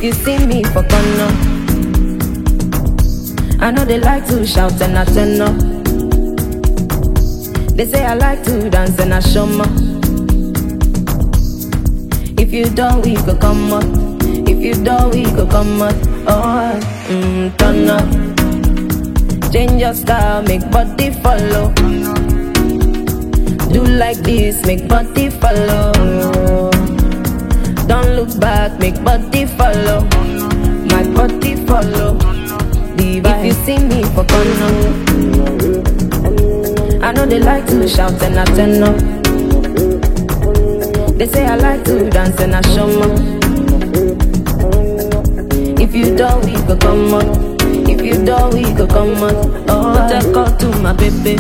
If you see me for corner, I know they like to shout and I turn up. They say I like to dance and I show more. If you don't, we could come up. If you don't, we could come up. Oh, turn up. Change your style, make body follow. Do like this, make body follow. Don't look back, make body follow. My body follow. If you see me for corner, I know they like to shout and I turn up. They say I like to dance and I show more. If you don't, we could come up. If you don't, we could come up. Oh, take call to my baby.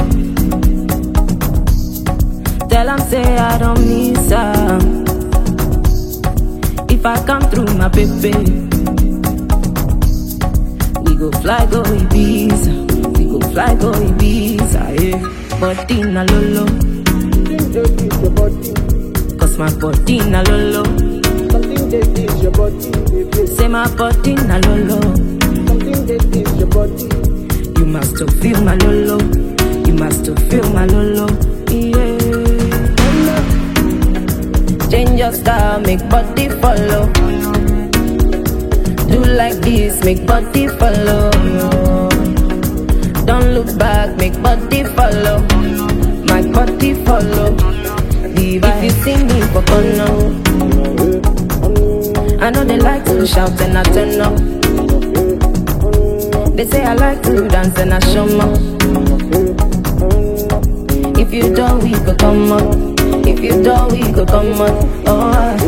Tell him say I don't miss her. If I come through my baby, we go fly, go Ibiza. We go fly, go Ibiza, yeah. Body na lolo. Cause my body na lolo. Say my body na lolo. You must have feel my lolo. You must have feel my lolo. Yeah. Change your style, make body follow. Do like this, make body follow. Don't look back, make body follow. My body follow. If you see me for corner, I know they like to shout and I turn up. They say I like to dance and I show more. If you don't, we could come up. If you don't, we could come up. Oh.